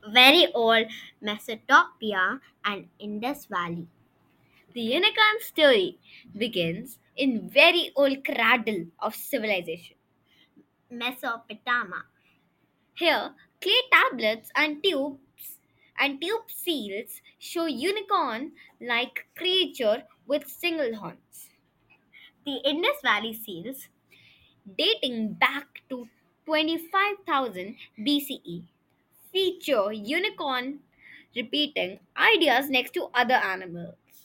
very old Mesopotamia and Indus Valley. The unicorn story begins in very old cradle of civilization, Mesopotamia. Here, clay tablets and tube seals show unicorn-like creature with single horns. The Indus Valley seals, dating back to 25,000 BCE, feature unicorn repeating ideas next to other animal.